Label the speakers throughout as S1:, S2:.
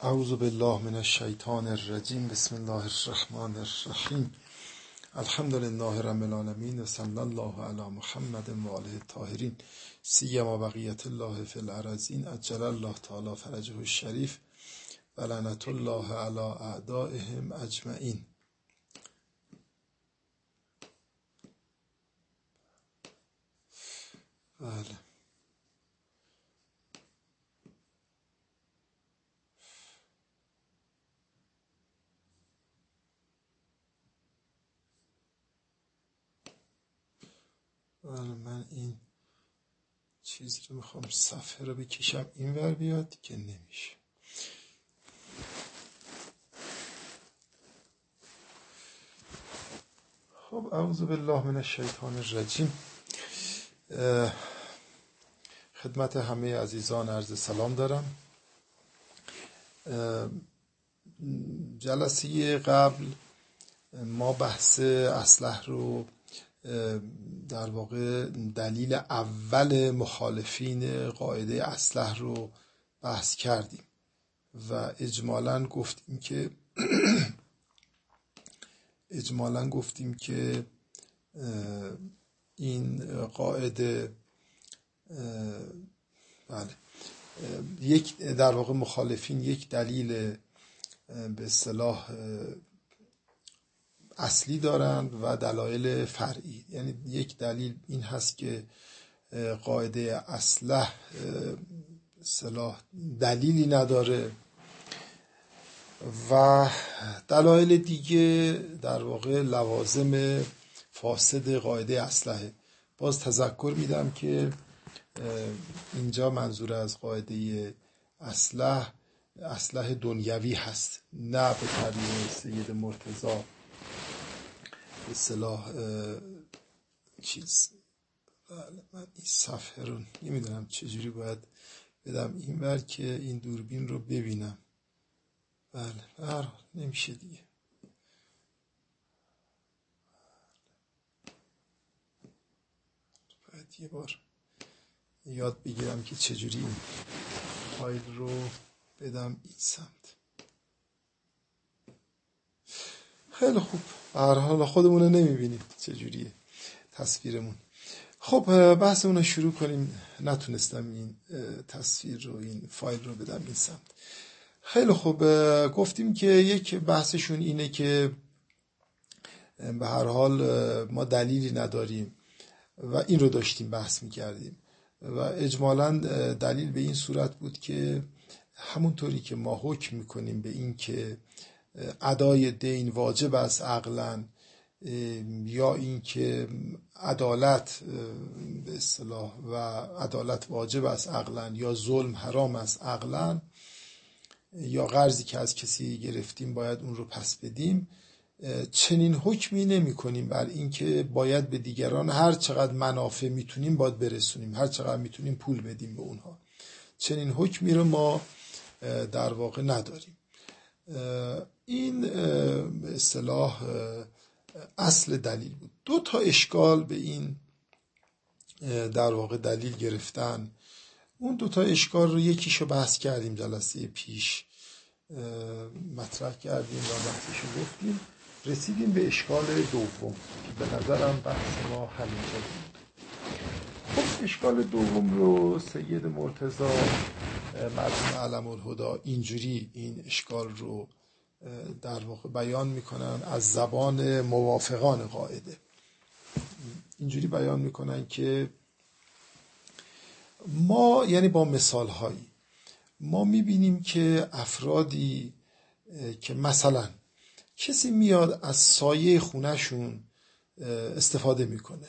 S1: اعوذ بالله من الشیطان الرجیم. بسم الله الرحمن الرحیم. الحمد لله رب العالمین و صلی الله علی محمد و آله الطاهرین سیما بقیت الله فی الارضین عجل الله تعالی فرجه الشریف و لعنت الله علی اعدائهم اجمعین. بله، من این چیزی رو میخوام صفحه رو بکشم این ور بیاد که نمیشه. خب اعوذ بالله من الشیطان الرجیم. خدمت همه عزیزان عرض سلام دارم. جلسه قبل ما بحث اصلح رو در واقع دلیل اول مخالفین قاعده اصلح رو بحث کردیم و اجمالاً گفتیم که این قاعده در واقع مخالفین یک دلیل به اصطلاح اصلی دارند و دلایل فرعی. یعنی یک دلیل این هست که قاعده اصلح اصطلاح دلیلی نداره و دلایل دیگه در واقع لوازم فاسد قاعده اصلحه. باز تذکر میدم که اینجا منظور از قاعده اصلح دنیوی هست، نه به تعبیر سید مرتضی به اصطلاح چیز. من این صفحه رو نمیدونم چجوری باید بدم این ور که این دوربین رو ببینم. بله نمیشه دیگه. باید یه بار یاد بگیرم که چجوری این فایل رو بدم این سمت. خیلی خوب، به هر حال خودمون نمیبینیم چجوریه تصویرمون. خب بحثمون رو شروع کنیم. نتونستم این تصویر رو، این فایل رو بدم این سمت. خیلی خوب، گفتیم که یک بحثشون اینه که به هر حال ما دلیلی نداریم و این رو داشتیم بحث میکردیم و اجمالاً دلیل به این صورت بود که همونطوری که ما حکم میکنیم به این که ادای دین واجب است عقلاً، یا این که عدالت به اصطلاح و عدالت واجب است عقلاً، یا ظلم حرام است عقلاً، یا قرضی که از کسی گرفتیم باید اون رو پس بدیم، چنین حکمی نمی کنیم بر این که باید به دیگران هر چقدر منافع میتونیم باید برسونیم، هر چقدر میتونیم پول بدیم به اونها. چنین حکمی رو ما در واقع نداریم. این به اصطلاح اصل دلیل بود. 2 اشکال به این در واقع دلیل گرفتن. اون 2 اشکال رو یکیشو بحث کردیم جلسه پیش، مطرح کردیم و بحثشو گفتیم. رسیدیم به اشکال دوم که به نظرم بحث ما همینجا بود. خب اشکال دوم رو سید مرتضی مرحوم علم الهدی اینجوری این اشکال رو در واقع بیان میکنن از زبان موافقان قاعده. اینجوری بیان میکنن که ما، یعنی با مثال هایی، ما میبینیم که افرادی که مثلا کسی میاد از سایه خونهشون استفاده میکنه،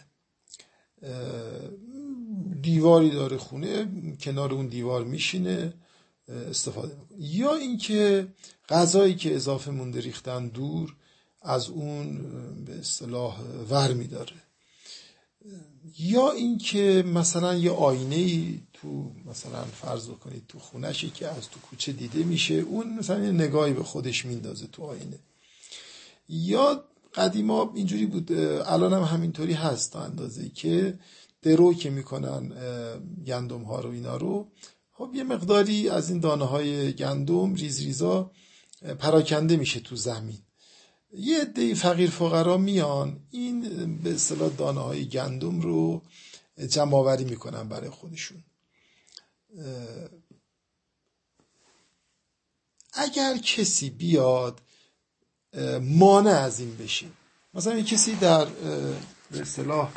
S1: دیواری داره خونه، کنار اون دیوار میشینه استفاده میکنه، یا اینکه غذایی که اضافه مونده ریختن دور از اون به اصطلاح ور میداره، یا اینکه مثلا یه آینه‌ای تو مثلا فرض کنید تو خونه‌شی که از تو کوچه دیده میشه، اون مثلا یه نگاهی به خودش میندازه تو آینه. یا قدیما اینجوری بود، الان هم همینطوری هست تا اندازه‌ای که درو که میکنن گندم ها رو اینا رو، خب یه مقداری از این دانه های گندم ریز ریزا پراکنده میشه تو زمین. یه عده فقیر فقرا میان این به اصطلاح دانه های گندم رو جمع آوری میکنن برای خودشون. اگر کسی بیاد مانع از این بشه، مثلا یه کسی در به اصطلاح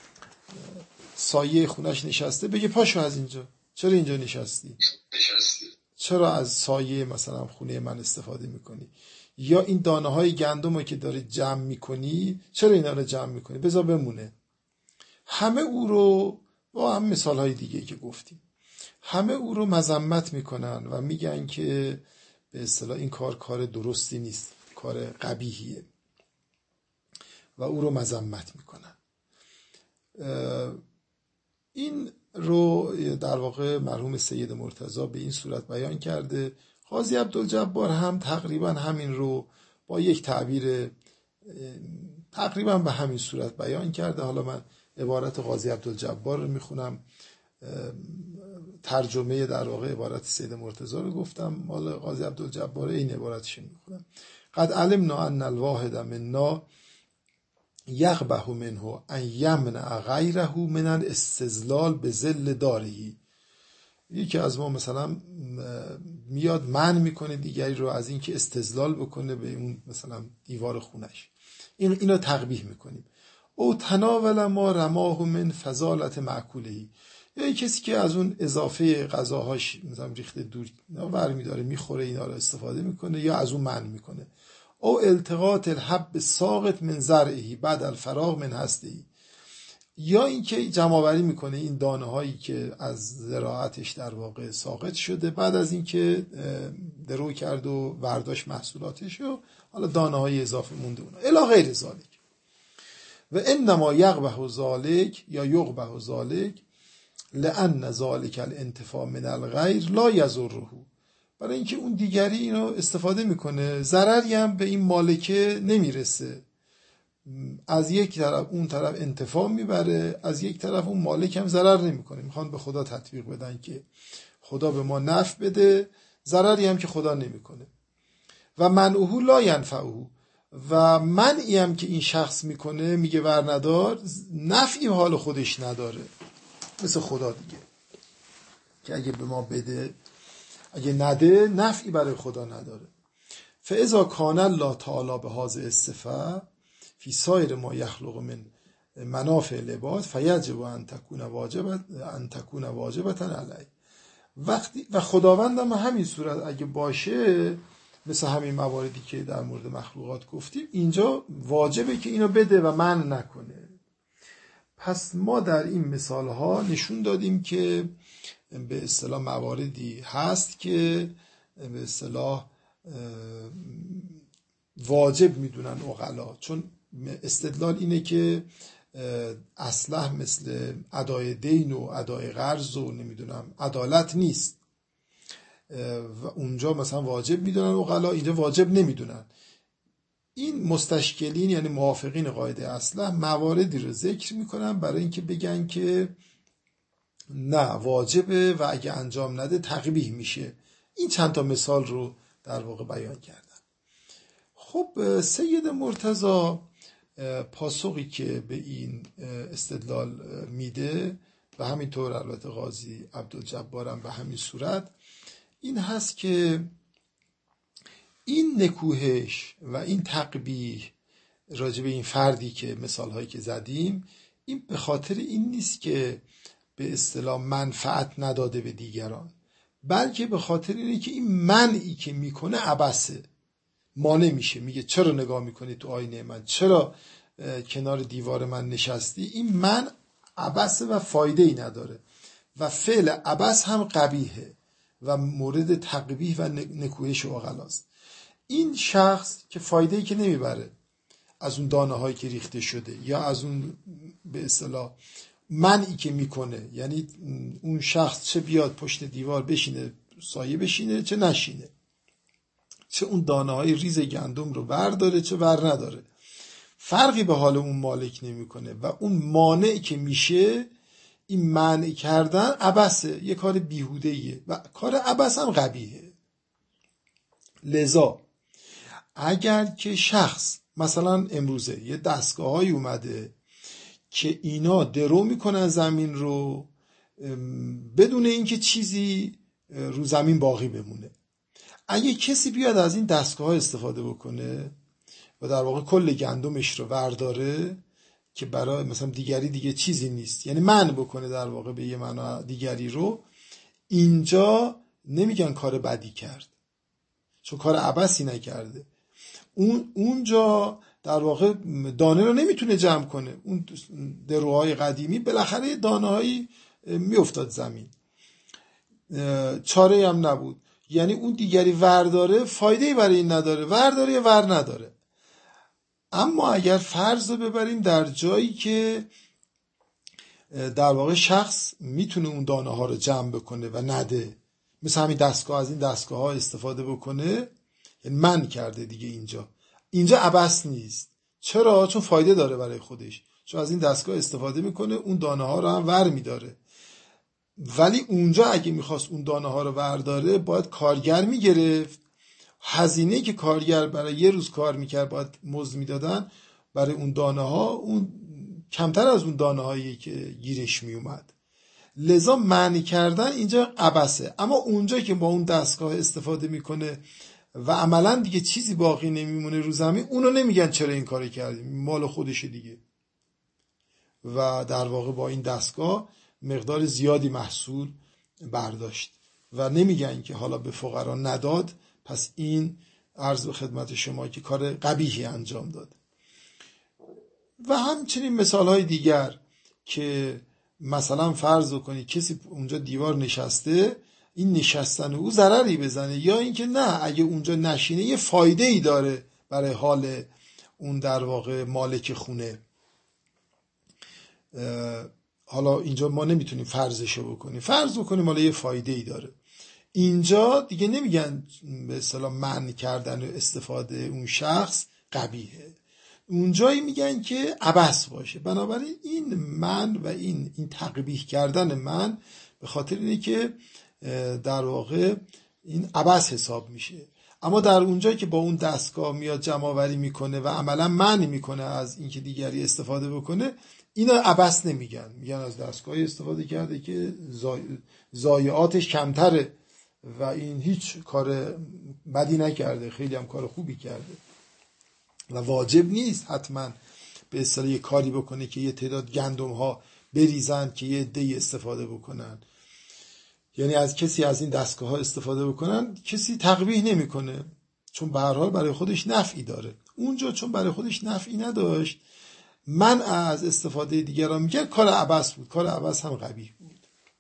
S1: سایه خونش نشسته، بگه پاشو از اینجا، چرا اینجا نشستی؟ چرا از سایه مثلا خونه من استفاده میکنی؟ یا این دانه های گندم رو که داری جمع میکنی، چرا اینا رو جمع میکنی؟ بذار بمونه. همه او رو با هم مثال های دیگه که گفتیم، همه او رو مذمت میکنن و میگن که به اصطلاح این کار درستی نیست، کار قبیحیه و او رو مذمت میکنن. این رو در واقع مرحوم سید مرتضی به این صورت بیان کرده. قاضی عبدالجبار هم تقریبا همین رو با یک تعبیر تقریبا به همین صورت بیان کرده. حالا من عبارت قاضی عبدالجبار رو میخونم، ترجمه در واقع عبارت سید مرتضی رو گفتم، مال قاضی عبدالجبار این عبارتش میخونم. قد علمنا ان الواحد منا یقبح منه ان یمنع غیره من الاستظلال به ظل داره. یکی از ما مثلا میاد منع میکنه دیگری رو از اینکه استظلال بکنه به اون مثلا دیوار خونش، اینو تقبیح میکنیم. او تناول ما رماه من فضالت معکولهی، یا کسی که از اون اضافه غذاهاش مثلا ریخته دور برمی داره میخوره، اینا رو استفاده میکنه یا از اون منع میکنه. او التقاط الحب ساقط من زرعه بعد الفراغ من هسته، یا اینکه جمع آوری میکنه این دانه هایی که از زراعتش در واقع ساقط شده بعد از اینکه درو کرد و برداشت محصولاتش و حالا دانه های اضافه مونده اونا الی غیر ذالک. و انما یقبح ذالک یا یقبح ذالک لأن ذالک الانتفاع من الغیر لا یضره، برای اینکه اون دیگری اینو استفاده میکنه ضرری هم به این مالکه نمیرسه. از یک طرف اون طرف انتفاع میبره، از یک طرف اون مالک هم ضرر نمیکنه. میخوان به خدا تطبیق بدن که خدا به ما نفع بده، ضرری هم که خدا نمیکنه. و منعه لا ینفعه، و منعی هم که این شخص میکنه میگه ور ندار، نفعی حال خودش نداره، مثل خدا دیگه که اگه به ما بده اگه نده نفعی برای خدا نداره. فاذا کان الله تعالی به هذه الصفه فی سایر ما یخلق من منافع العباد فیجب ان تکون واجبة علیه. وقتی و خداوند هم همین صورت اگه باشه، مثل همین مواردی که در مورد مخلوقات گفتیم، اینجا واجبه که اینو بده و منع نکنه. پس ما در این مثال ها نشون دادیم که به اصطلاح مواردی هست که به اصطلاح واجب میدونن عقلا، چون استدلال اینه که اصلا مثل ادای دین و ادای قرض و نمیدونم عدالت نیست و اونجا مثلا واجب میدونن عقلا، اینجا واجب نمیدونن. این مستشکلین یعنی موافقین قاعده اصلا مواردی رو ذکر میکنن برای اینکه بگن که نه واجبه و اگه انجام نده تقبیح میشه. این چند تا مثال رو در واقع بیان کردن. خب سید مرتضی پاسخی که به این استدلال میده و همینطور البته قاضی عبدالجبار هم به همین صورت این هست که این نکوهش و این تقبیح راجع به این فردی که مثال هایی که زدیم، این به خاطر این نیست که به اصطلاح منفعت نداده به دیگران، بلکه به خاطر اینه که این منعی که میکنه عبثه، مانع میشه. میگه چرا نگاه میکنی تو آینه من، چرا کنار دیوار من نشستی؟ این من عبثه و فایده ای نداره و فعل عبث هم قبیحه و مورد تقبیح و نکوهش و عقلاست. این شخص که فایده ای که نمیبره از اون دانه هایی که ریخته شده یا از اون به اصطلاح منعی که میکنه، یعنی اون شخص چه بیاد پشت دیوار بشینه سایه بشینه چه نشینه، چه اون دانه های ریز گندم رو برداره چه بر نداره، فرقی به حال اون مالک نمیکنه و اون مانع که میشه این منع کردن عبثه، یه کار بیهوده‌ایه و کار عبث هم قبیحه. لذا اگر که شخص مثلا امروزه یه دستگاه‌هایی اومده که اینا درو میکنن زمین رو بدون اینکه چیزی رو زمین باقی بمونه، اگه کسی بیاد از این دستگاه استفاده بکنه و در واقع کل گندمش رو ورداره که برای مثلا دیگری دیگه چیزی نیست، یعنی منع بکنه در واقع به یه معنا دیگری رو، اینجا نمیگن کار بدی کرد چون کار عبثی نکرده. اونجا در واقع دانه رو نمیتونه جمع کنه، اون دروهای قدیمی بالاخره دانه هایی میافتاد زمین، چاره هم نبود، یعنی اون دیگری ورداره فایده‌ای برای این نداره، ورداره یا ور نداره. اما اگر فرض رو ببریم در جایی که در واقع شخص میتونه اون دانه ها رو جمع بکنه و نده، مثل همین دستگاه از این دستگاه ها استفاده بکنه، یعنی من کرده دیگه، اینجا عبث نیست. چرا؟ چون فایده داره برای خودش، چون از این دستگاه استفاده میکنه، اون دانه ها رو هم ور میداره. ولی اونجا اگه میخواست اون دانه ها رو ورداره باید کارگر میگرفت، هزینه که کارگر برای یه روز کار میکرد باید مزد میدادن برای اون دانه ها، اون کمتر از اون دانه هایی که گیرش میومد. لذا معنی کردن اینجا عبثه. اما اونجا که با اون دستگاه استفاده میکنه و عملا دیگه چیزی باقی نمیمونه رو زمین، اونو نمیگن چرا این کار کردیم، مال خودشه دیگه، و در واقع با این دستگاه مقدار زیادی محصول برداشت و نمیگن که حالا به فقرا نداد، پس این عرض به خدمت شما که کار قبیحی انجام داد. و همچنین مثالهای دیگر که مثلا فرض کنید کسی اونجا دیوار نشسته، این نشستن او ضرری بزنه، یا اینکه نه اگه اونجا نشینه یه فایده ای داره برای حال اون در واقع مالک خونه. حالا اینجا ما نمیتونیم فرضشو بکنیم، فرض بکنیم حالا یه فایده ای داره. اینجا دیگه نمیگن به اصطلاح منع کردن و استفاده اون شخص قبیحه، اونجایی میگن که عبث باشه. بنابراین این من و این تقبیح کردن من به خاطر اینه که در واقع این عبث حساب میشه. اما در اونجایی که با اون دستگاه میاد جمع آوری میکنه و عملا منع میکنه از اینکه دیگری استفاده بکنه، اینا عبث نمیگن، میگن از دستگاهی استفاده کرده که ضایعاتش کمتره و این هیچ کار بدی نکرده، خیلی هم کار خوبی کرده و واجب نیست حتما به اصطلاح یه کاری بکنه که یه تعداد گندم ها بریزن که یه عده‌ای استفاده بکنن. یعنی از کسی از این دستگاه ها استفاده بکنن کسی تقبیح نمیکنه، چون به هر حال برای خودش نفعی داره. اونجا چون برای خودش نفعی نداشت، من از استفاده دیگران میگه کار عبث بود، کار عبث هم قبیح بود.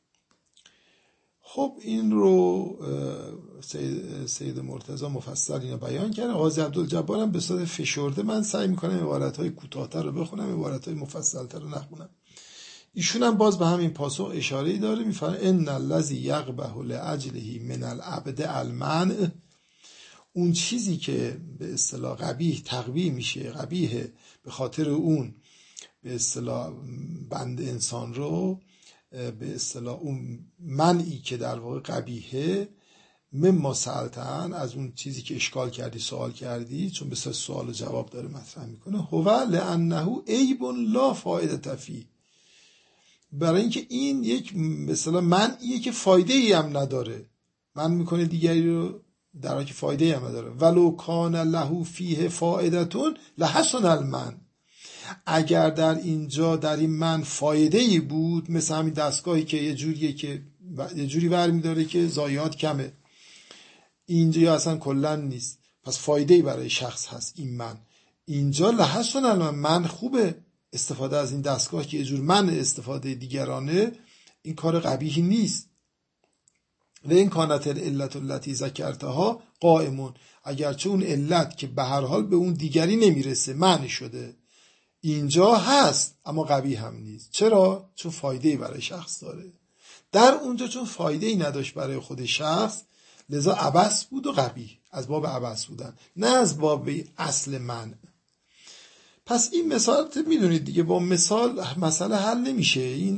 S1: خب این رو سید مرتضی مفصل اینو بیان کرده. قاضی عبدالجبار هم به صورت فشرده، من سعی میکنم عبارت‌های کوتاه‌تر رو بخونم، عبارت‌های مفصل‌تر رو نخونم. ایشون هم باز به همین پاسخ اشاره‌ای داره، میفرماید ان الذی یقبح لاجله من العبد المنع، اون چیزی که به اصطلاح قبیح تقبیح میشه، قبیح به خاطر اون به اصطلاح بند انسان رو، به اصطلاح اون منعی که در واقع قبیحه، مما سألتن، از اون چیزی که اشکال کردی سوال کردی، چون به سوال و جواب داره مطرح میکنه، هو لانه عیب لا فایده فیه، برای اینکه این یک به اصطلاح منعیه که فایده ای هم نداره، من میکنه دیگری رو در حالی که فایده ای هم نداره. ولو کان له فیه فائدتون لحسن المنع، اگر در اینجا در این من فایده ای بود، مثل همین دستگاهی که یه جوری برمی‌داره که ضایعات کمه، اینجا یا اصلا کلا نیست، پس فایده ای برای شخص هست این من، اینجا لحسن المنع، من خوبه استفاده از این دستگاه که یه جور من استفاده دیگرانه، این کار قبیحی نیست. و این کانت العلت التي ذکرتها قائمون، اگرچه اون علت که به هر حال به اون دیگری نمیرسه معنی شده اینجا هست، اما قبیح هم نیست. چرا؟ چون فایده‌ای برای شخص داره. در اونجا چون فایده‌ای نداشت برای خود شخص، لذا عبث بود و قبیح، از باب عبث بودن، نه از باب اصل منع. پس این مثال میدونید دیگه، با مثال مسئله حل نمیشه. این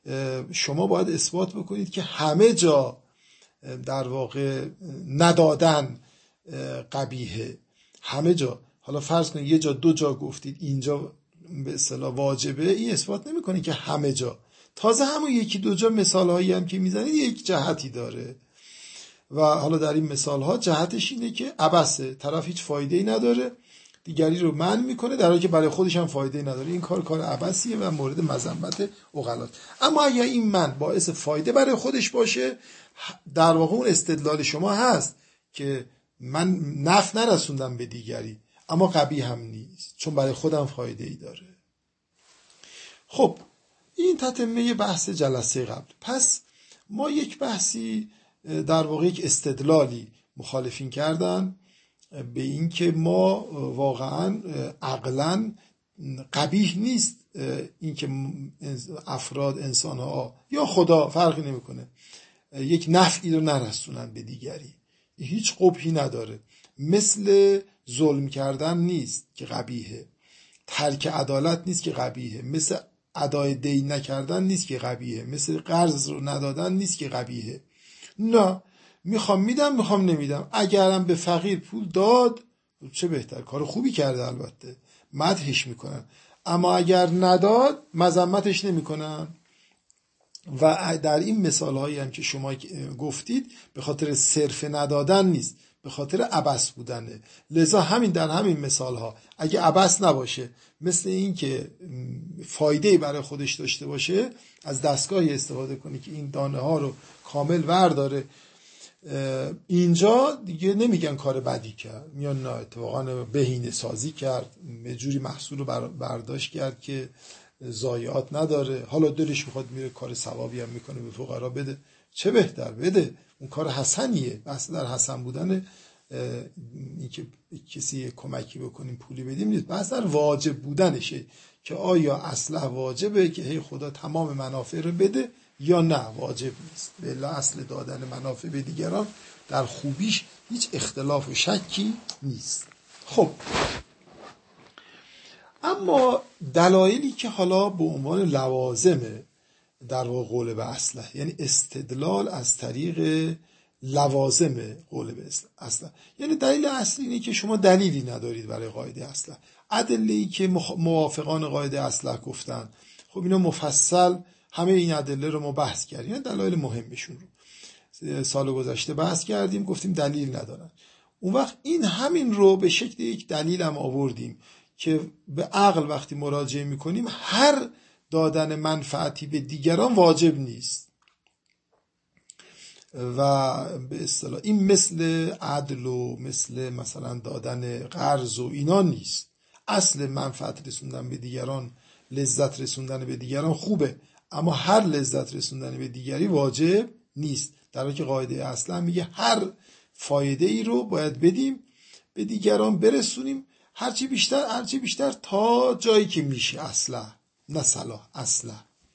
S1: شما باید اثبات بکنید که همه جا در واقع ندادن قبیحه، همه جا. حالا فرض کنید یه جا دو جا گفتید اینجا به اصطلاح واجبه، این اثبات نمی‌کنه که همه جا. تازه همون یکی دو جا مثال‌هایی هم که میزنید یک جهتی داره و حالا در این مثال‌ها جهتش اینه که عبثه، طرف هیچ فایده‌ای نداره، دیگری رو منع میکنه در حالی که برای خودش هم فایده‌ای نداره. این کار عبثیه و مورد مذمت عقلا. اما اگر این من باعث فایده برای خودش باشه، در واقع اون استدلال شما هست که من نفع نرسوندم به دیگری، اما قبیح هم نیست چون برای خودم فایده‌ای داره. خب این تتمه بحث جلسه قبل. پس ما یک بحثی در واقع یک استدلالی مخالفین کردن به این که ما واقعا عقلاً قبیح نیست این که افراد، انسان‌ها یا خدا فرقی نمی‌کنه یک نفعی رو نرسونن به دیگری، هیچ قبحی نداره. مثل ظلم کردن نیست که قبیحه، ترک عدالت نیست که قبیحه، مثل ادای دین نکردن نیست که قبیحه، مثل قرض رو ندادن نیست که قبیحه. نه، میخوام میدم، میخوام نمیدم. اگرم به فقیر پول داد چه بهتر، کار خوبی کرده، البته مدحش میکنن. اما اگر نداد مذمتش نمیکنن. و در این مثال هایی هم که شما گفتید به خاطر صرف ندادن نیست، به خاطر عبث بودنه. لذا همین در همین مثال ها اگه عبث نباشه، مثل این که فایده برای خودش داشته باشه، از دستگاهی استفاده کنی که این دانه ها رو کامل ورداره، اینجا دیگه نمیگن کار بدی کرد، میان نه اتفاقا بهینه سازی کرد، یه جوری محصول رو برداشت کرد که ضایعات نداره. حالا دلش میخواد میره کار ثوابی هم میکنه به فقرا بده، چه بهتر بده، اون کار حسنیه. بحث در حسن بودن این که کسی کمکی بکنیم پولی بدیم نیست، بحث در واجب بودنشه که آیا اصلا واجبه که هی خدا تمام منافع رو بده یا نه واجب نیست. بلا اصل دادن منافع به دیگران در خوبیش هیچ اختلاف و شکی نیست. خب اما دلایلی که حالا به عنوان لوازمه در واقع قول به اصله، یعنی استدلال از طریق لوازم قول به اصله، یعنی دلیل اصلی اینه که شما دلیلی ندارید برای قاعده اصله. ادله‌ای که موافقان قاعده اصله گفتن، خب اینا مفصل همه این ادله رو ما بحث کردیم، یعنی دلایل مهمشون رو سال گذشته بحث کردیم، گفتیم دلیل ندارن. اون وقت این همین رو به شکل یک دلیل هم آوردیم که به عقل وقتی مراجعه میکنیم هر دادن منفعتی به دیگران واجب نیست و به اصطلاح این مثل عدل و مثلا دادن قرض و اینا نیست. اصل منفعت رسوندن به دیگران، لذت رسوندن به دیگران خوبه، اما هر لذت رسوندن به دیگری واجب نیست، در حالی که قاعده اصلا میگه هر فایده ای رو باید بدیم به دیگران، برسونیم هرچی بیشتر تا جایی که میشه، اصلا نه صلاح اصلا.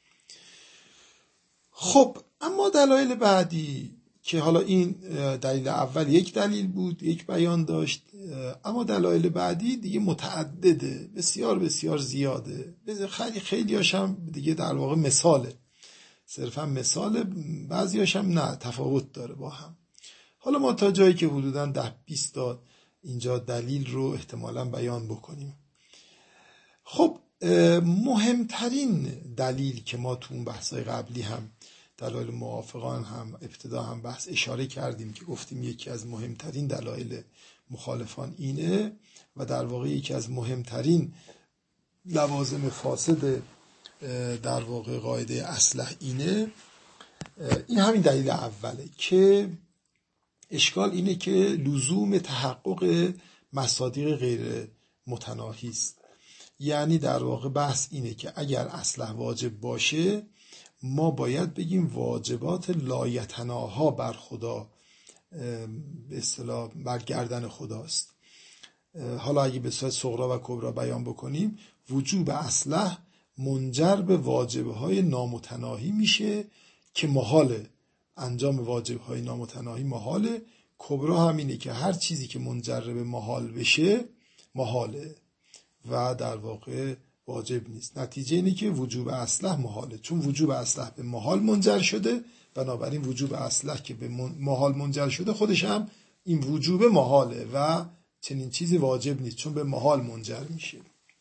S1: خب اما دلایل بعدی که حالا این دلیل اول یک دلیل بود، یک بیان داشت، اما دلایل بعدی دیگه متعدده، بسیار بسیار زیاده، خیلی هاشم دیگه در واقع مثاله، صرفا مثاله، بعضی هاشم نه تفاوت داره با هم. حالا ما تا جایی که حدوداً 10-20 تا اینجا دلیل رو احتمالاً بیان بکنیم. خب مهمترین دلیل که ما تو اون بحث‌های قبلی هم دلایل موافقان هم ابتدا هم بحث اشاره کردیم که گفتیم یکی از مهمترین دلایل مخالفان اینه و در واقع یکی از مهمترین لوازم فاسد در واقع قاعده اصلح اینه، این همین دلیل اوله که اشکال اینه که لزوم تحقق مصادیق غیر متناهی است. یعنی در واقع بحث اینه که اگر اصلح واجب باشه ما باید بگیم واجبات لایتناها بر خدا به اصطلاح بر گردن خداست. حالا اگه به صورت صغرا و کبرا بیان بکنیم، وجوب اصلح منجر به واجبهای نامتناهی میشه که محاله، انجام واجبهای نامتناهی محاله. کبرا همینه که هر چیزی که منجر به محال بشه محاله و در واقع واجب نیست. نتیجه اینه که وجوب اصلح محاله، چون وجوب اصلح به محال منجر شده، بنابراین وجوب اصلح که به محال منجر شده خودش هم این وجوب محاله و چنین چیزی واجب نیست چون به محال منجر میشه.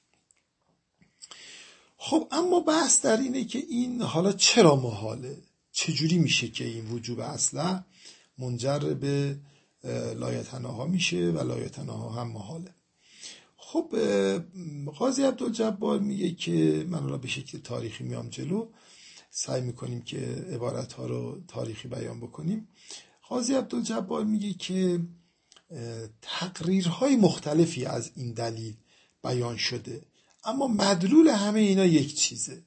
S1: خب اما بحث در اینه که این حالا چرا محاله؟ چجوری میشه که این وجوب اصلح منجر به لایتناها میشه و لایتناها هم محاله؟ خب قاضی عبدالجبار میگه که من الان به شکل تاریخی میام جلو، سعی میکنیم که عبارتها رو تاریخی بیان بکنیم. قاضی عبدالجبار میگه که تقریرهای مختلفی از این دلیل بیان شده، اما مدلول همه اینا یک چیزه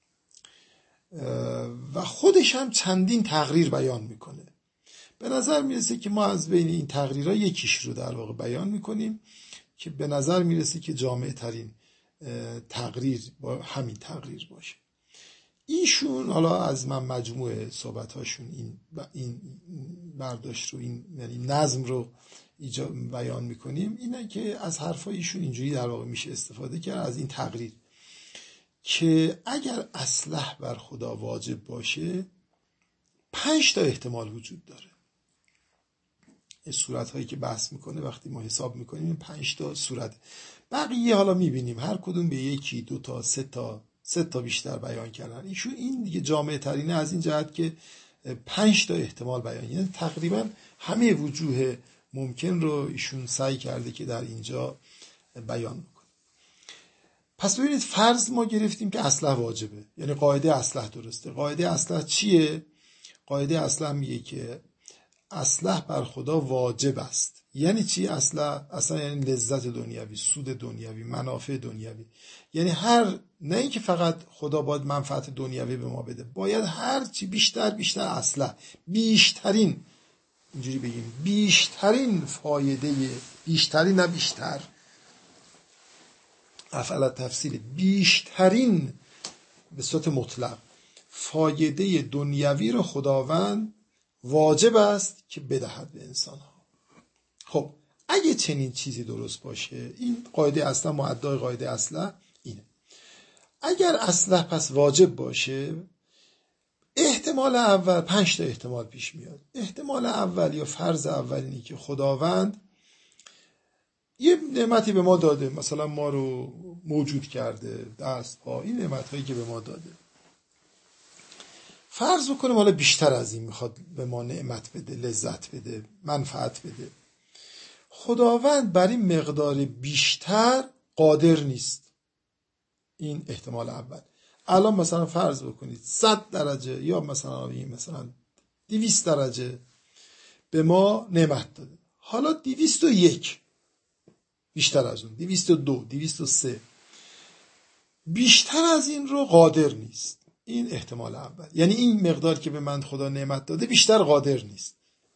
S1: و خودش هم چندین تقریر بیان میکنه. به نظر میرسه که ما از بین این تقریرها یکیش رو در واقع بیان میکنیم که به نظر میرسه که جامع ترین تقریر با همین تقریر باشه. ایشون حالا از من مجموعه صحبتاشون این برداشت رو، این یعنی نظم رو بیان میکنیم، اینه که از حرفای ایشون اینجوری در واقع میشه استفاده کرد از این تقریر که اگر اصلح بر خدا واجب باشه 5 تا احتمال وجود داره. صورت هایی که بحث میکنه وقتی ما حساب میکنیم 5 تا صورت، بقیه حالا میبینیم هر کدوم به 1 2 تا 3 تا بیشتر بیان کردن. ایشون این دیگه جامع ترینه از این جهت که 5 تا احتمال بیان، یعنی تقریبا همه وجوه ممکن رو ایشون سعی کرده که در اینجا بیان میکنه. پس ببینید فرض ما گرفتیم که اصلح واجبه، یعنی قاعده اصلح درسته. قاعده اصلح چیه؟ قاعده اصلح میگه که اصلح بر خدا واجب است. یعنی چی اصلح؟ اصلا یعنی لذت دنیوی، سود دنیوی، منافع دنیوی. یعنی نه اینکه فقط خدا باید منفعت دنیوی به ما بده، باید هر چی بیشتر اصلح، بیشترین، اینجوری بگیم بیشترین فایده، بیشترین نه بیشتر، افعال تفصیل، بیشترین به صورت مطلق فایده دنیوی رو خداوند واجب است که بدهد به انسان ها. خب اگه چنین چیزی درست باشه، این قاعده اصلا مؤدای قاعده اصلا اینه، اگر اصلا پس واجب باشه، احتمال اول 5 تا احتمال پیش میاد. احتمال اول یا فرض اول اینه که خداوند یه نعمتی به ما داده، مثلا ما رو موجود کرده، دست پا، این نعمت هایی که به ما داده، فرض بکنیم حالا بیشتر از این میخواد به ما نعمت بده، لذت بده، منفعت بده. خداوند بر این مقدار بیشتر قادر نیست. این احتمال اول. الان مثلا فرض بکنید 100 درجه یا مثلا 200 درجه به ما نعمت داده، حالا 201 بیشتر از اون، 202 203 بیشتر از این رو قادر نیست. این احتمال اول، یعنی این مقدار که به من خدا نعمت داده بیشتر قادر نیست.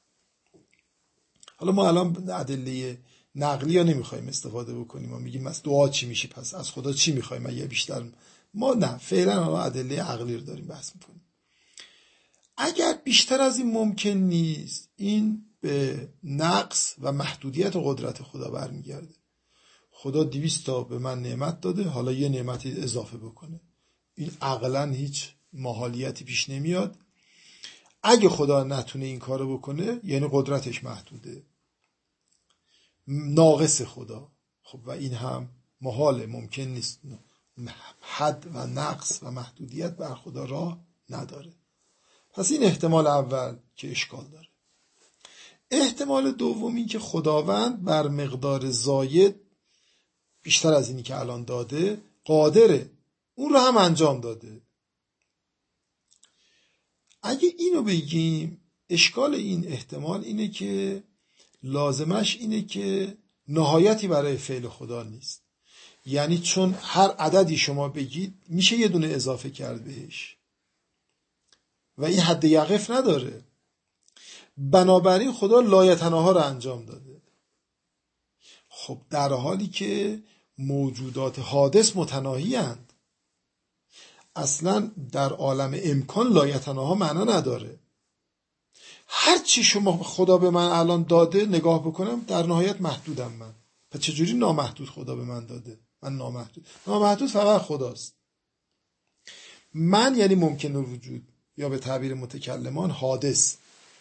S1: حالا ما الان ادله نقلی ها نمیخوایم استفاده بکنیم، ما میگیم از دعا چی میشه، پس از خدا چی میخوایم اگه بیشتر، ما نه، فعلا حالا ادله عقلی رو داریم بحث میکنیم. اگر بیشتر از این ممکن نیست، این به نقص و محدودیت قدرت خدا برمیگرده. خدا 200 تا به من نعمت داده، حالا یه نعمتی اضافه بکنه، این عقلا هیچ محالیتی پیش نمیاد. اگه خدا نتونه این کارو بکنه، یعنی قدرتش محدوده، ناقص خدا. خب و این هم محاله، ممکن نیست، حد و نقص و محدودیت بر خدا راه نداره. پس این احتمال اول که اشکال داره. احتمال دومی که خداوند بر مقدار زاید بیشتر از اینی که الان داده قادره، اون رو هم انجام داده. اگه اینو بگیم، اشکال این احتمال اینه که لازمش اینه که نهایتی برای فعل خدا نیست. یعنی چون هر عددی شما بگید میشه یه دونه اضافه کرد بهش و این حد یقف نداره. بنابراین خدا لایتناها رو انجام داده. خب در حالی که موجودات حادث متناهی اند، اصلا در عالم امکان لایتناها معنا نداره. هر چی شما خدا به من الان داده نگاه بکنم، در نهایت محدودم من. پس چجوری نامحدود خدا به من داده؟ من نامحدود فقط خداست. من یعنی ممکن الوجود، یا به تعبیر متکلمان حادث،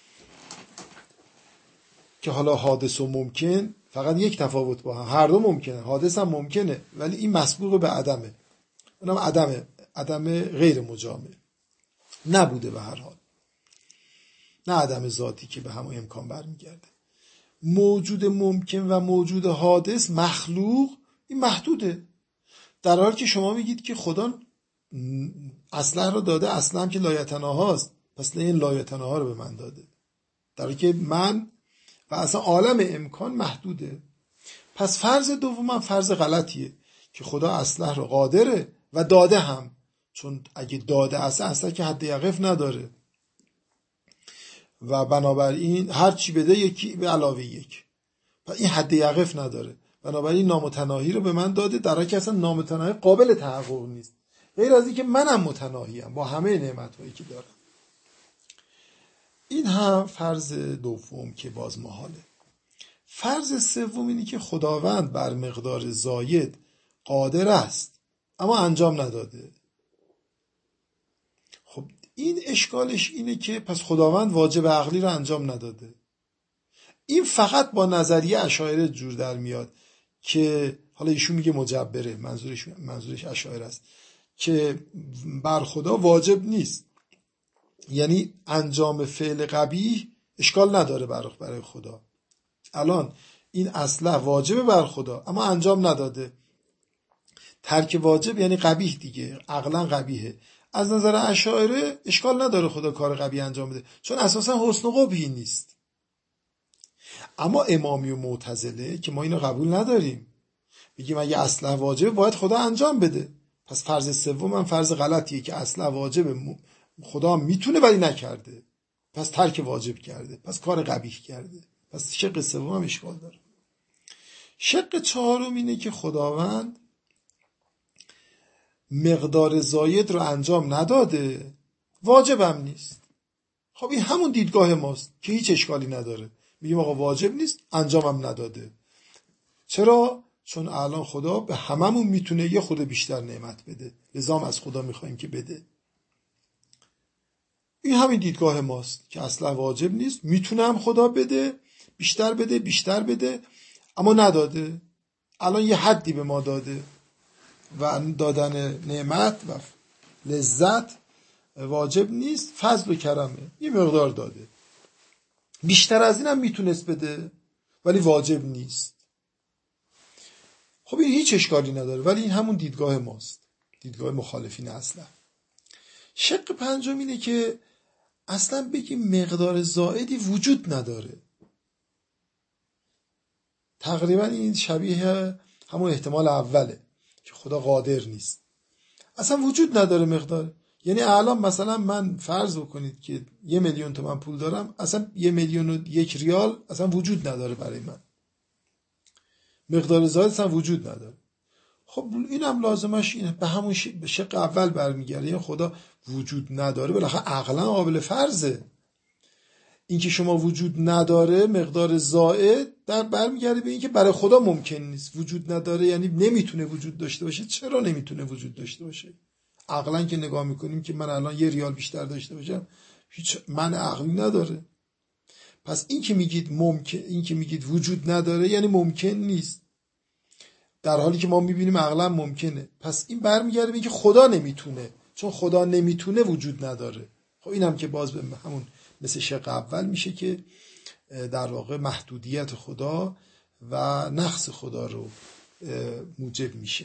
S1: که حالا حادث و ممکن فقط یک تفاوت با هم، هر دو ممکنه، حادث هم ممکنه ولی این مسبوق به عدمه، اونم عدم غیر مجامع، نبوده به هر حال، نه عدم ذاتی که به همون امکان برمیگرده. موجود ممکن و موجود حادث مخلوق این محدوده، در حالی که شما میگید که خدا اصلا رو داده، اصلا هم که لایتناهاست، پس این لایتناها رو به من داده، در حالی که من و اصلا عالم امکان محدوده. پس فرض دوم فرض غلطیه که خدا اصلا رو قادره و داده هم، چون اگه داده اصلا که حد یقف نداره و بنابراین هر چی بده یکی به علاوه یک، و این حد یقف نداره، بنابراین نامتناهی رو به من داده، در حالی که اصلا نامتناهی قابل تحقق نیست، غیر از این که منم متناهیم با همه نعمت‌هایی که دارم. این هم فرض دوم که باز محاله. فرض سوم اینی که خداوند بر مقدار زاید قادر است اما انجام نداده. خب این اشکالش اینه که پس خداوند واجب عقلی رو انجام نداده. این فقط با نظریه اشاعره جور در میاد که حالا ایشون میگه مجبره، منظورش اشاعره است، که بر خدا واجب نیست، یعنی انجام فعل قبیح اشکال نداره برای خدا. الان این اصلا واجب بر خدا اما انجام نداده، ترک واجب یعنی قبیح دیگه، عقلا قبیحه. از نظر اشاعره اشکال نداره خدا کار قبیح انجام بده، چون اساسا حسن و قبحی نیست. اما امامی و معتزله که ما اینو قبول نداریم، میگیم اگه اصلا واجب باید خدا انجام بده، پس فرض سوم هم فرض غلطیه که اصلا واجب خدا میتونه ولی نکرده، پس ترک واجب کرده، پس کار قبیح کرده، پس شق سوم هم اشکال داره. شق چهارم اینه که خداوند مقدار زاید رو انجام نداده، واجب هم نیست. خب این همون دیدگاه ماست که هیچ اشکالی نداره، میگیم آقا واجب نیست، انجام هم نداده. چرا؟ چون الان خدا به هممون میتونه یه خود بیشتر نعمت بده، لذا از خدا میخوایم که بده. این همین دیدگاه ماست که اصلا واجب نیست، میتونه هم خدا بده، بیشتر بده اما نداده. الان یه حدی به ما داده و دادن نعمت و لذت واجب نیست، فضل و کرمه، یه مقدار داده، بیشتر از این هم میتونست بده ولی واجب نیست. خب این هیچ اشکالی نداره، ولی این همون دیدگاه ماست، دیدگاه مخالفین اصلا. شق پنجم اینه که اصلا بگیم مقدار زائدی وجود نداره. تقریبا این شبیه همون احتمال اوله که خدا قادر نیست، اصلا وجود نداره مقدار. یعنی الان مثلا من فرض بکنید که 1,000,000 تومان پول دارم، اصلا 1,000,001 ریال اصلا وجود نداره برای من، مقدار زائد اصلا وجود نداره. خب اینم لازمش اینه، به همون شق اول برمیگرده، یعنی خدا وجود نداره، بالاخره عقلا قابل فرضه. این که شما وجود نداره مقدار زائد در برمیگرده به این که برای خدا ممکن نیست. وجود نداره یعنی نمیتونه وجود داشته باشه. چرا نمیتونه وجود داشته باشه؟ عقلا که نگاه میکنیم که من الان 1 ریال بیشتر داشته باشم هیچ معنی عقلی نداره. پس این که میگید ممکن، این که میگید وجود نداره یعنی ممکن نیست، در حالی که ما میبینیم عقلا ممکنه. پس این برمیگرده به این که خدا نمیتونه، چون خدا نمیتونه وجود نداره. خب اینم که باز به همون مثل شق اول میشه که در واقع محدودیت خدا و نقص خدا رو موجب میشه.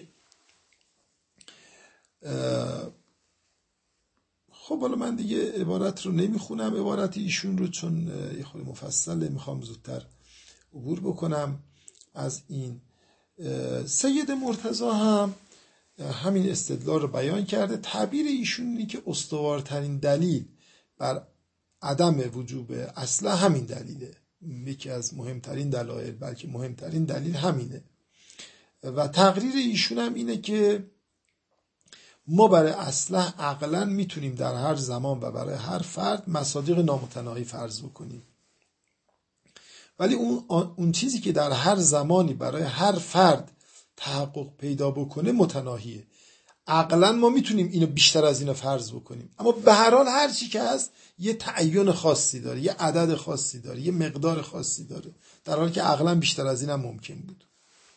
S1: خب حالا من دیگه عبارت رو نمیخونم، عبارت ایشون رو، چون یه خورده مفصله، میخوام زودتر عبور بکنم از این. سید مرتضی هم همین استدلال رو بیان کرده. تعبیر ایشون اینه که استوارترین دلیل بر عدم وجوب اصلا همین دلیله، یکی از مهمترین دلایل، بلکه مهمترین دلیل همینه. و تقریر ایشون هم اینه که ما برای اصلا عقلا میتونیم در هر زمان و برای هر فرد مصادیق نامتناهی فرض بکنیم، ولی اون چیزی که در هر زمانی برای هر فرد تحقق پیدا بکنه متناهیه. عقلا ما میتونیم اینو بیشتر از اینو فرض بکنیم، اما به هر حال هر چی که هست یه تعین خاصی داره، یه عدد خاصی داره، یه مقدار خاصی داره، در حالی که عقلا بیشتر از اینم ممکن بود.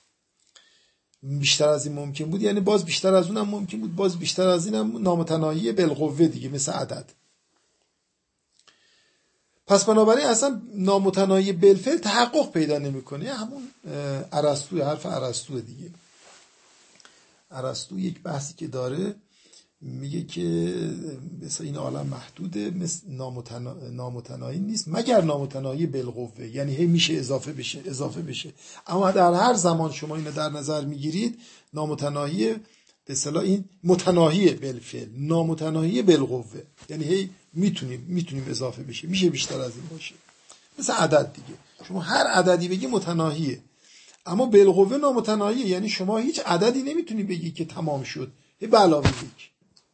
S1: بیشتر از این ممکن بود یعنی باز بیشتر از اونم ممکن بود، باز بیشتر از اینم نامتناهی بالقوه دیگه، مثل عدد. پس بنابراین اصلا نامتناهی بالفعل تحقق پیدا نمیکنه. همون ارسطو، حرف ارسطو دیگه. ارسطو یک بحثی که داره میگه که مثلا این عالم محدوده، مثل نامتناهی نیست مگر نامتناهی بالقوه، یعنی هی میشه اضافه بشه. اما در هر زمان شما اینو در نظر میگیرید نامتناهی به اصطلاح این متناهی بالفعل، نامتناهی بالقوه، یعنی هی میتونیم اضافه بشه، میشه بیشتر از این باشه. مثل عدد دیگه، شما هر عددی بگی متناهیه، اما بالقوه نامتناهیه، یعنی شما هیچ عددی نمیتونی بگی که تمام شد هی به علاوه یک.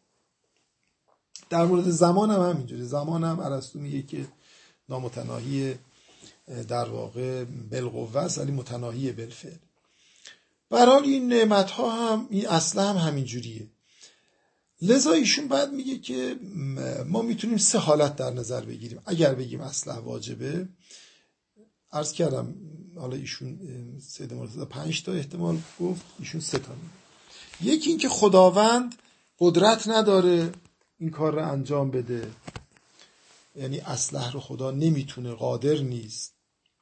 S1: در مورد زمان هم همینجوری. زمان هم ارسطو میگه که نامتناهی در واقع بالقوه است ولی متناهی بالفعل. به هر حال این نعمت ها هم این اصلا هم همینجوریه. لذا ایشون بعد میگه که ما میتونیم 3 حالت در نظر بگیریم اگر بگیم اصلا واجبه. عرض کردم حالا ایشون سید مرتضی 5 تا احتمال گفت، ایشون 3 تا میگه. یکی این که خداوند قدرت نداره این کار رو انجام بده، یعنی اصلح رو خدا نمیتونه، قادر نیست.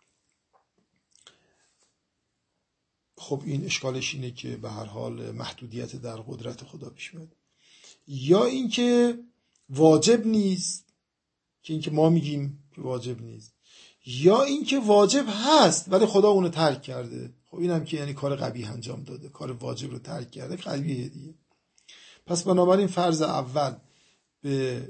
S1: خب این اشکالش اینه که به هر حال محدودیت در قدرت خدا پیش میاد. یا این که واجب نیست، که این که ما میگیم که واجب نیست. یا این که واجب هست ولی خدا اونو ترک کرده. خب اینم که یعنی کار قبیح انجام داده، کار واجب رو ترک کرده، قبیحه دیگه. پس بنابراین فرض اول به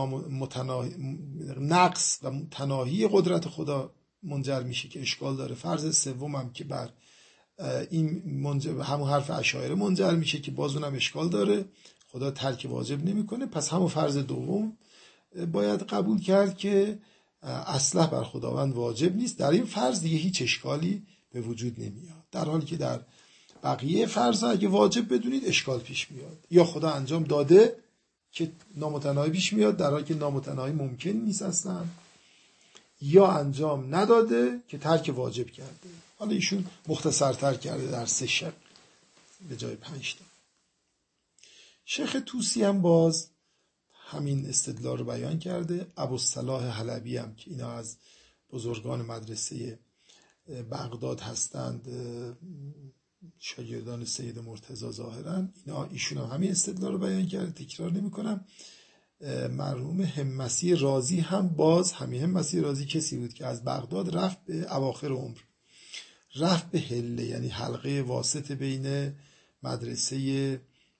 S1: نقص و تناهی قدرت خدا منجر میشه که اشکال داره. فرض سوم هم که بر این همون حرف اشاعره منجر میشه که باز اونم اشکال داره، خدا ترک واجب نمیکنه. پس همون فرض دوم باید قبول کرد که اصلا بر خداوند واجب نیست. در این فرض دیگه هیچ اشکالی به وجود نمیاد، در حالی که در بقیه فرض اگه واجب بدونید اشکال پیش میاد. یا خدا انجام داده که نامتناهی پیش میاد در حالی که نامتناهی ممکن نیست اصلا، یا انجام نداده که ترک واجب کرده. حالا ایشون مختصرتر کرده در 3 شق به جای 5 تا. شیخ طوسی هم باز همین استدلال رو بیان کرده. ابوالصلاح حلبی هم که اینا از بزرگان مدرسه بغداد هستند، شاگردان سید مرتضی ظاهرا، ایشون هم همین استدلال رو بیان کرده، تکرار نمی کنم. مرحوم همسی رازی هم باز همین همسی رازی کسی بود که از بغداد رفت به اواخر عمر، رفت به حله، یعنی حلقه واسط بین مدرسه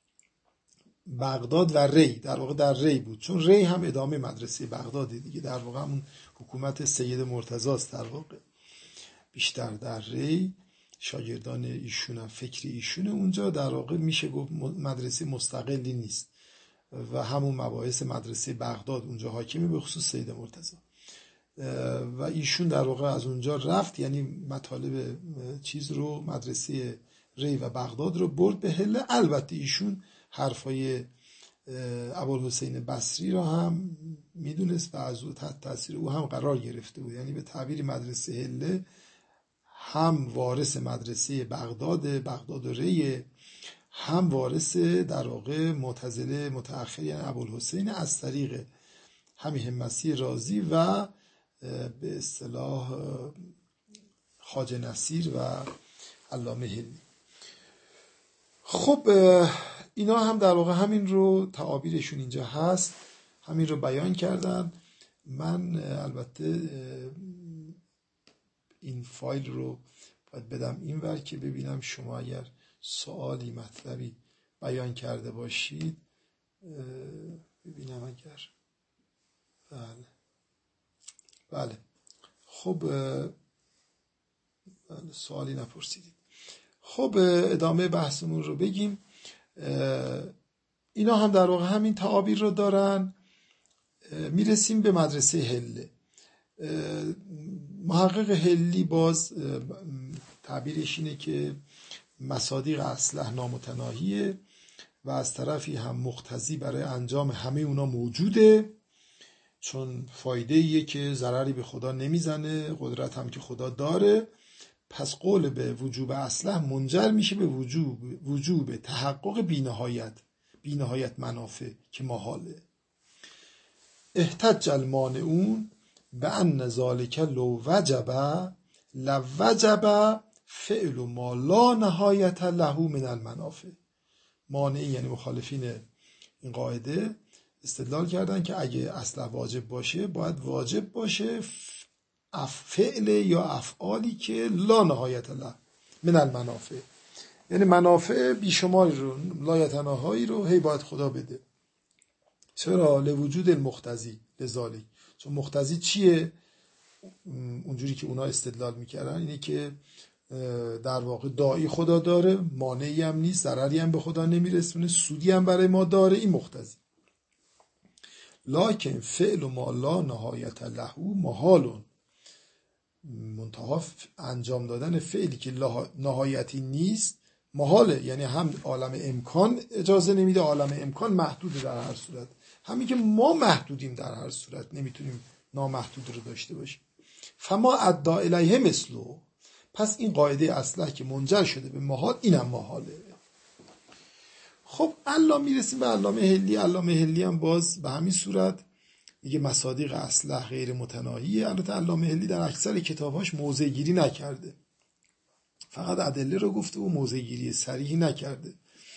S1: بغداد و ری، در واقع در ری بود، چون ری هم ادامه مدرسه بغداد دیگه، در واقع همون حکومت سید مرتضی است. در واقع بیشتر در ری شاگردان ایشون هم فکری ایشونه اونجا، در واقع میشه گفت مدرسه مستقلی نیست و همون مباحث مدرسه بغداد اونجا حاکمه، به خصوص سید مرتضی. و ایشون در واقع از اونجا رفت، یعنی مطالب چیز رو، مدرسه ری و بغداد رو برد به حله. البته ایشون حرفای ابوالحسین بصری را هم میدونست و از او تحت تاثیر او هم قرار گرفته بود، یعنی به تعبیر مدرسه حله هم وارث مدرسه بغداد و ری، هم وارث در واقع معتزله متأخر یعنی ابوالحسین از طریق همین همسی رازی و به اصطلاح خواجه نصیر و علامه حلی. خب اینا هم در واقع همین رو تعابیرشون اینجا هست، همین رو بیان کردن. من البته این فایل رو باید بدم این ور که ببینم شما اگر سوالی مطلبی بیان کرده باشید، ببینم اگر بله خب سوالی نپرسیدید. خب ادامه بحثمون رو بگیم. اینا هم در واقع همین تعابیر رو دارن. میرسیم به مدرسه حله. محقق حلی باز تعبیرش اینه که مصادیق اصلح نامتناهیه و از طرفی هم مقتضی برای انجام همه اونا موجوده، چون فایده ایه که ضرری به خدا نمیزنه، قدرت هم که خدا داره. پس قول به وجوب اصلح منجر میشه به وجوب تحقق بینهایت منافع که محاله. احتج المانعون بأن ذلك لو وجب لوجب فعل ما لا نهایت له من المنافع. مانعی یعنی مخالفین این قاعده استدلال کردن که اگه اصلا واجب باشه باید واجب باشه فعل یا افعالی که لا نهایت له من المنافع، یعنی منافع بیشماری رو، لایتناهایی رو هی باید خدا بده. چرا؟ لوجود المقتضی لذالک. چون مقتضی چیه؟ اونجوری که اونا استدلال میکردن اینه که در واقع داعی خدا داره، مانعی هم نیست، ضرری هم به خدا نمیرسونه، سودی هم برای ما داره، این مقتضی. لکن فعل ما لا نهایت له محال، منتها انجام دادن فعلی که نهایتی نیست محاله، یعنی هم عالم امکان اجازه نمیده، عالم امکان محدوده در هر صورت، همین که ما محدودیم در هر صورت، نمیتونیم نامحدود رو داشته باشیم. فما ادعا الیه مثلو، پس این قاعده اصلح که منجر شده به محال اینم محاله. خب الا میرسیم به علامه حلی. علامه حلی هم باز به همین صورت میگه مصادیق اصلح غیر متناهیه. البته علامه حلی در اکثر کتاباش موضع گیری نکرده، فقط ادله رو گفته و موضع گیری صریحی نکرده.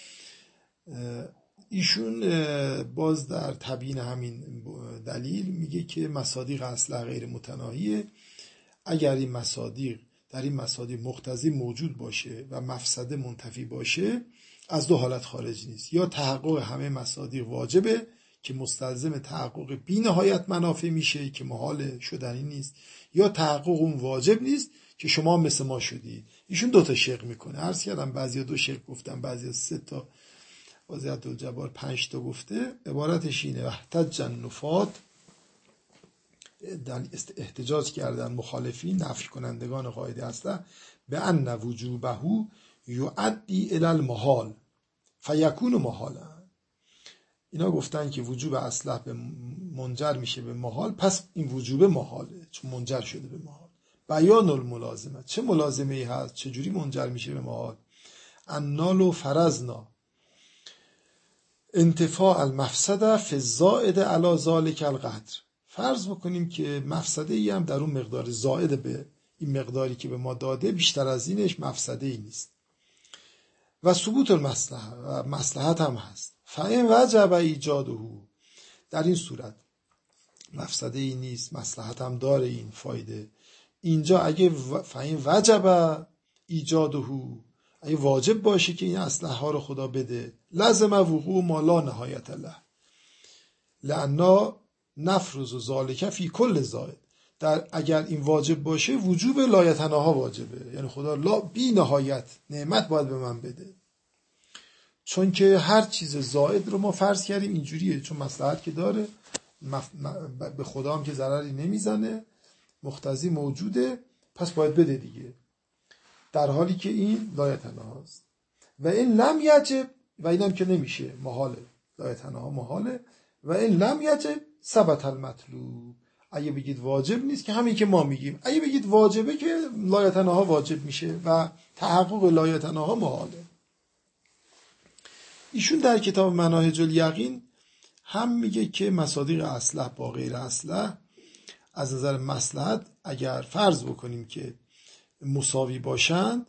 S1: ایشون باز در تبیین همین دلیل میگه که مصادیق اصلح غیر متناهیه اگر این مصادیق در این مصادیق مقتضی موجود باشه و مفسده منتفی باشه، از دو حالت خارج نیست: یا تحقق همه مصادیق واجبه که مستلزم تحقق بی نهایت منافع میشه که محال شدنی نیست، یا تحقق اون واجب نیست که شما مثل ما شدی. ایشون دوتا شق میکنه. عرض کردم بعضیا دو شق گفتن، بعضیا 3 تا، بعضی عبدالجبار 5 تا گفته. عبارتش اینه: احتج النفاة، احتجاج کردن مخالفین، نفی کنندگان قاعده اصلا، به ان وجوبه یؤدی الی المحال فیکون محالا. اینا گفتن که وجوب اصلح به منجر میشه به محال، پس این وجوب محاله چون منجر شده به محال. بیان الملازمه، چه ملازمه ای هست؟ چجوری منجر میشه به محال؟ انالو فرضنا انتفاع المفسده فی الزائد علی ذلک القدر. فرض بکنیم که مفسده ای هم در اون مقدار زائد به این مقداری که به ما داده، بیشتر از اینش مفسده ای نیست. و ثبوت المصلحه، و مصلحت هم هست. فإن وجب ایجاده، در این صورت مفسده ای نیست، مصلحت هم داره این فایده. اینجا اگه فإن وجب ایجاده، اگه واجب باشه که این اصلحه ها رو خدا بده، لازم وقوع ما لا نهایت له لأن نفرض ذلک فی کل زائد. اگر این واجب باشه وجوب لایتناها واجبه، یعنی خدا بی نهایت نعمت باید به من بده، چون که هر چیز زائد رو ما فرض کردیم اینجوریه، چون مصلحت که داره، به خدا هم که ضرری نمیزنه، مقتضی موجوده، پس باید بده دیگه، در حالی که این لایتناهاست. و این لم یجب، و اینم که نمیشه، محاله، لایتناها محاله. و این لم یجب ثبت المطلوب، اگه بگید واجب نیست که همین که ما میگیم، اگه بگید واجبه که لایتناها واجب میشه و تحقق لایتناها محاله. ایشون در کتاب مناهج الیقین هم میگه که مصادیق اصلح با غیر اصلح از نظر مصلحت اگر فرض بکنیم که مساوی باشند،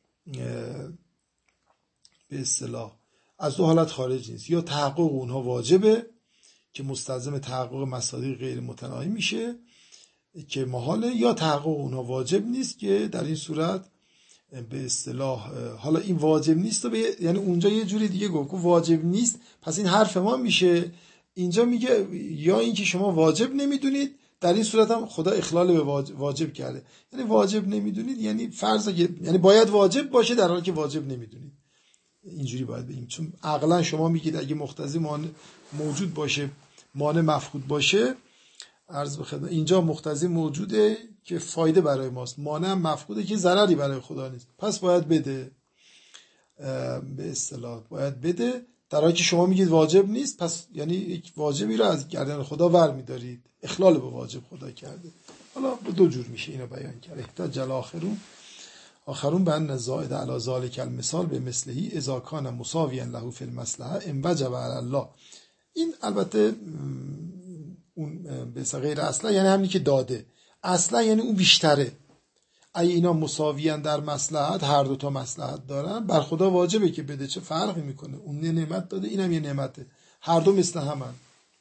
S1: به اصطلاح از دو حالت خارج نیست: یا تحقق اونها واجبه که مستلزم تحقق مصادیق غیر متناهی میشه که محاله، یا تحقق اونها واجب نیست که در این صورت به اصطلاح حالا این واجب نیست یعنی اونجا یه جوری دیگه گفت واجب نیست، پس این حرف ما میشه. اینجا میگه یا این که شما واجب نمیدونید، در این صورت هم خدا اخلال به واجب کرده، یعنی واجب نمیدونید یعنی فرض، یعنی باید واجب باشه در حالی که واجب نمیدونید. اینجوری باید بگیم، چون عقلا شما میگید اگه مقتضی موجود باشه مانع مفقود باشه، عرض به خدمت اینجا مقتضی موجوده که فایده برای ماست، مانع مفقوده که ضرری برای خدا نیست، پس باید بده. به اصطلاح باید بده، در حالی که شما میگید واجب نیست. پس یعنی یک واجبی رو از گردن خدا ور میدارید، اخلال به واجب خدا کرده. حالا به دو جور میشه اینو بیان کرد. احتاج آخرون به ان زائد علی ذلک المثال به مثلهی اذا کان مساویا له فی المصلحه ان وجب علی الله. این البته اون به غیر اصلا یعنی همینی که داده، اصلا یعنی اون بیشتره. اگه اینا مساویان در مصلحت، هر دو تا مصلحت دارن، بر خدا واجبه که بده. چه فرقی میکنه؟ اون یه نعمت داده، اینم یه نعمته، هر دو مثل همن.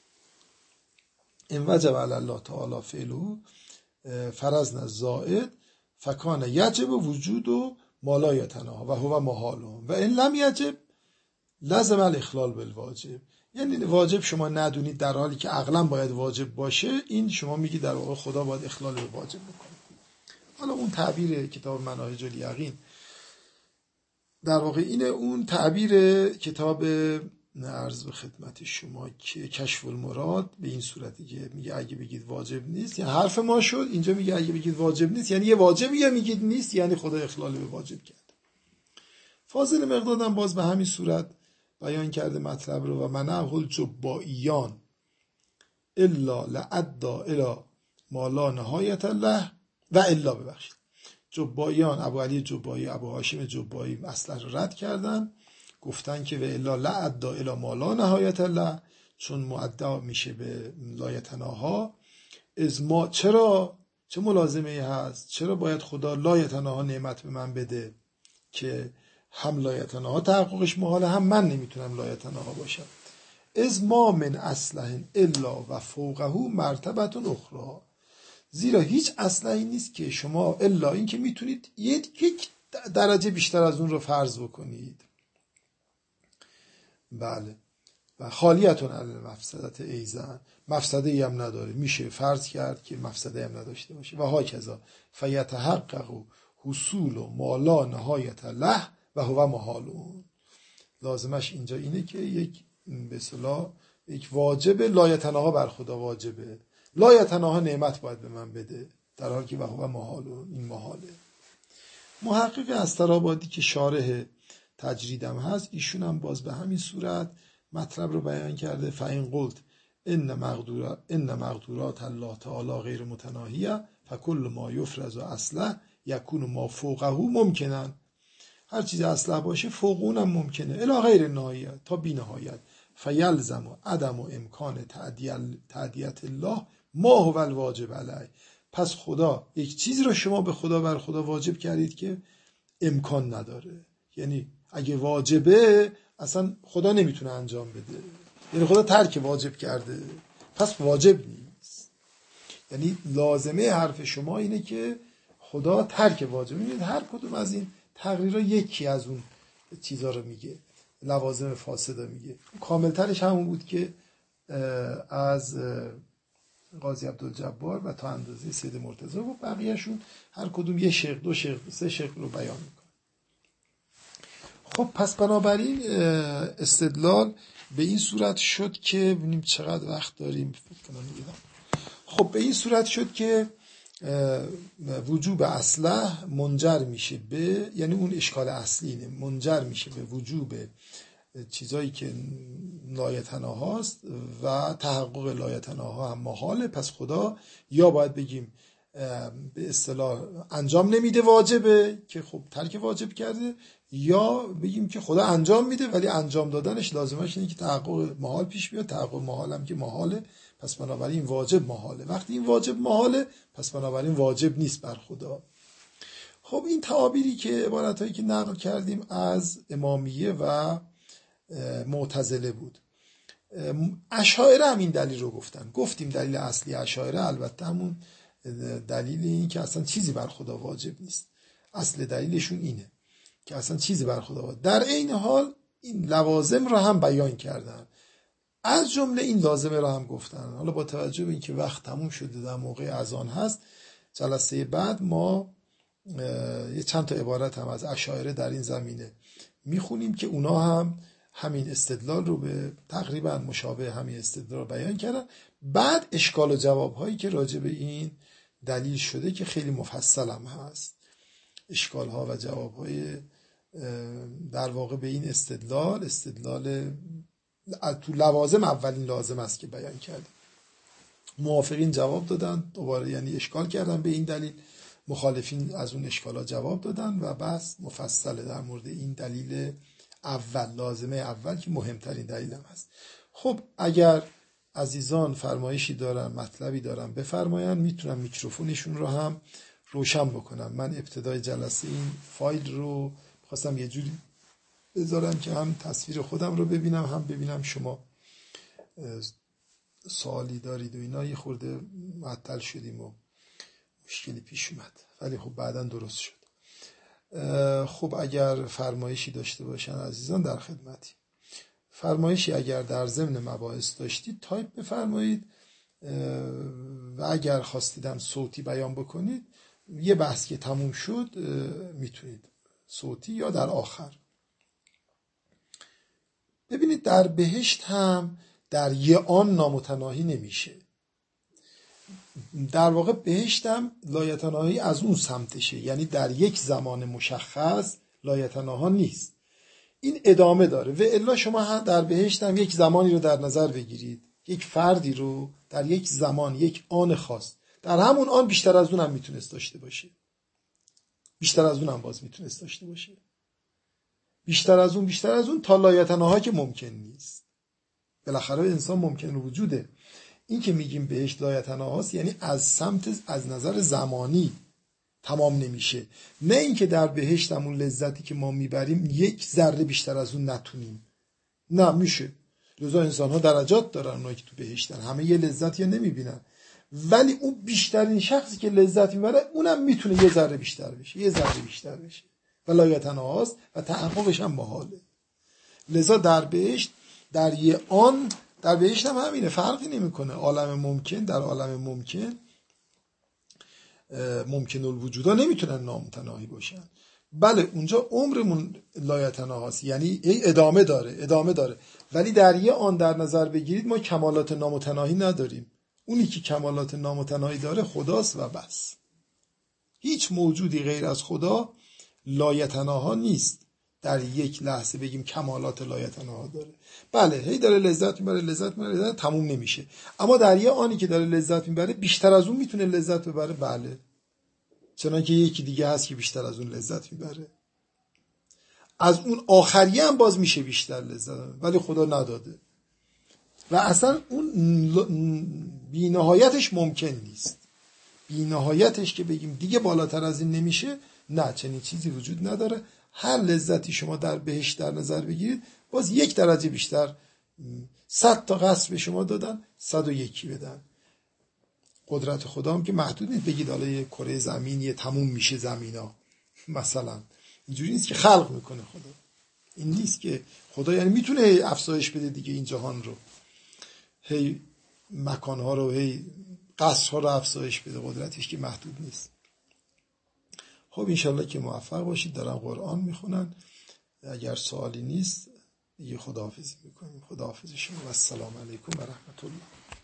S1: ان وجب علی الله تعالی فعله فرضنا الزائد فکان یجب وجود و ما لا یتناهی و هو محال و ان لم یجب لازم الاخلال بالواجب. یعنی واجب شما ندونید در حالی که عقلا باید واجب باشه، این شما میگی در واقع خدا باید اخلال به واجب بکنه. حالا اون تعبیر کتاب مناهج الیقین در واقع اینه، اون تعبیر کتاب عرض به خدمت شما که کشف المراد به این صورتی که میگه اگه بگید واجب نیست، یعنی حرف ما شد. اینجا میگه اگه بگید واجب نیست یعنی یه واجب، یه میگید نیست یعنی خدا اخلال به واجب کرد. فاضل مقداد هم باز به همین صورت بیان کرده مطلب رو و منعه الجبائیان الا لعدا الی ما لا نهایت له و الا ببخشید. جبائیان، ابو علی جبایی، ابو هاشم جبایی اصلا رو رد کردن، گفتن که و الا لعدا الی ما لا نهایت له، چون معدا میشه به لایتناها. از ما چرا، چه ملازمه هست؟ چرا باید خدا لایتناها نعمت به من بده که هم لایتناها تحققش محاله، هم من نمیتونم لایتناها باشم. از ما من اصلح الا و فوقه مرتبه اخرى. زیرا هیچ اصلحی نیست که شما الا این که میتونید یک درجه بیشتر از اون رو فرض بکنید. بله. و خالیتون علی مفسدت ایزن، مفسده ای هم نداره، میشه فرض کرد که مفسده هم نداشته باشه. و هاکذا فیتحقق حصول ما لا نهایت له و هو محالون. لازمش اینجا اینه که یک به اصطلاح یک واجب لایتناها بر خدا واجبه، لایتناها نعمت باید به من بده، در حالی که و هو محالون، این محاله. محقق استرابادی که شارح تجریدم هست، ایشون هم باز به همین صورت مطلب رو بیان کرده. فاین قلت ان مقدورات الله تعالی غیر متناهیه فکل ما یفرض اصله یکون ما فوقه ممکنن. هر چیز اصله باشه فوق اونم ممکنه، الی غیر نهایت، تا بی نهایت. فیلزم عدم و امکان تعدیت الله ما هو الواجب علیه. پس خدا یک چیزی رو شما به خدا بر خدا واجب کردید که امکان نداره. یعنی اگه واجبه اصلا خدا نمیتونه انجام بده، یعنی خدا ترک واجب کرده، پس واجب نیست. یعنی لازمه حرف شما اینه که خدا ترک واجب. می‌بینید هر کدوم از این تقریرها یکی از اون چیزا رو میگه، لوازم فاسده میگه. کاملترش همون بود که از قاضی عبدالجبار و تا اندازه سید مرتضی و بقیهشون هر کدوم یه شق، دو شق، سه شق رو بیان میکنه. خب پس بنابراین استدلال به این صورت شد که ببینیم چقدر وقت داریم. خب به این صورت شد که وجوب اصله منجر میشه به، یعنی اون اشکال اصلی اینه، منجر میشه به وجوب چیزایی که لایتناهاست و تحقق لایتناها هم محاله. پس خدا یا باید بگیم به اصطلاح انجام نمیده واجبه که خب ترک واجب کرده، یا بگیم که خدا انجام میده ولی انجام دادنش لازمش اینه که تحقق محال پیش بیاد. تحقق محال هم که محاله، پس بنابراین واجب محاله. وقتی این واجب محاله پس بنابراین واجب نیست بر خدا. خب این تعابیری که عبارتایی که نقل کردیم از امامیه و معتزله بود. اشاعره هم این دلیل رو گفتیم دلیل اصلی اشاعره البته همون دلیل این که اصلا چیزی بر خدا واجب نیست. اصل دلیلشون اینه که اصلا چیزی بر خدا واجب. در این حال این لوازم رو هم بیان کردن، از جمله این لازمه رو هم گفتن. حالا با توجه به اینکه وقت تموم شده در موقع اذان هست، جلسه بعد ما یه چند تا عبارت هم از اشاعره در این زمینه میخونیم که اونا هم همین استدلال رو به تقریبا مشابه همین استدلال رو بیان کردن. بعد اشکال و جواب هایی که راجع به این دلیل شده که خیلی مفصل هم هست، اشکال ها و جواب های در واقع به این استدلال تو لوازم اولین لازم است که بیان کردیم. موافقین جواب دادن دوباره، یعنی اشکال کردن به این دلیل، مخالفین از اون اشکالات جواب دادن و بس مفصله در مورد این دلیل اول، لازمه اول که مهمترین دلیل هم هست. خب اگر عزیزان فرمایشی دارن، مطلبی دارن بفرماین، میتونم میکروفونشون رو هم روشن بکنم. من ابتدای جلسه این فایل رو خواستم یه جوری بذارم که هم تصویر خودم رو ببینم، هم ببینم شما سوالی دارید و اینا. یه خورده معطل شدیم و مشکلی پیش اومد، ولی خب بعداً درست شد. خب اگر فرمایشی داشته باشن عزیزان در خدمتی. فرمایشی اگر در ضمن مباحث داشتید تایپ بفرمایید و اگر خواستیدم صوتی بیان بکنید، یه بحث که تموم شد میتونید صوتی یا در آخر. ببینید در بهشت هم در یه آن نامتناهی نمیشه. در واقع بهشت هم لایتناهی از اون سمتشه، یعنی در یک زمان مشخص لایتناها نیست، این ادامه داره. و الا شما در بهشت هم یک زمانی رو در نظر بگیرید، یک فردی رو در یک زمان، یک آن خاص، در همون آن بیشتر از اون هم میتونست داشته باشه، بیشتر از اون هم باز میتونست داشته باشه، بیشتر از اون تا لایتناها که ممکن نیست. بالاخره انسان ممکن وجوده. این که میگیم بهشت لایتناهاست یعنی از نظر زمانی تمام نمیشه، نه اینکه در بهشت همون لذتی که ما میبریم یک ذره بیشتر از اون نتونیم، نه میشه. لذا انسان ها درجات دارن، اونایی که تو بهشتن همه یه لذتی نمیبینن، ولی اون بیشترین شخصی که لذت میبره اونم میتونه یه ذره بیشتر بشه و لایتناهاست و تحققش هم محاله. لذا در بهشت در بهشت هم همینه، فرقی نمیکنه. عالم ممکن، در عالم ممکن الوجودا نمیتونن نامتناهی باشن. بله اونجا عمرمون لایتناهاست، یعنی ادامه داره، ولی در یه آن در نظر بگیرید ما کمالات نامتناهی نداریم. اونی که کمالات نامتناهی داره خداست و بس. هیچ موجودی غیر از خدا لایتناها نیست در یک لحظه بگیم کمالات لایتناها داره. بله هی داره لذت میبره تموم نمیشه، اما در یه آنی که داره لذت میبره بیشتر از اون میتونه لذت ببره. بله چنانکه یکی دیگه هست که بیشتر از اون لذت میبره، از اون آخریه هم باز میشه بیشتر لذت، ولی خدا نداده و اصلا اون بی‌نهایتش ممکن نیست. بی‌نهایتش که بگیم دیگه بالاتر از این نمیشه، نه، چنین چیزی وجود نداره. هر لذتی شما در بهشت در نظر بگیرید باز یک درجه بیشتر. 100 تا قصر به شما دادن، 101 بدن. قدرت خدا هم که محدود نیست بگید حالا یه کره زمینیه تموم میشه زمینا، مثلا اینجوری نیست که خلق میکنه خدا. این نیست که خدا یعنی میتونه افزایش بده دیگه این جهان رو، هی مکانها رو، هی قصرها رو افزایش بده، قدرتش که محدود نیست. خب انشالله که موفق باشید. دارم قرآن میخونن، اگر سوالی نیست دیگه خداحافظی میکنیم. خداحافظ شما و السلام علیکم و رحمت الله.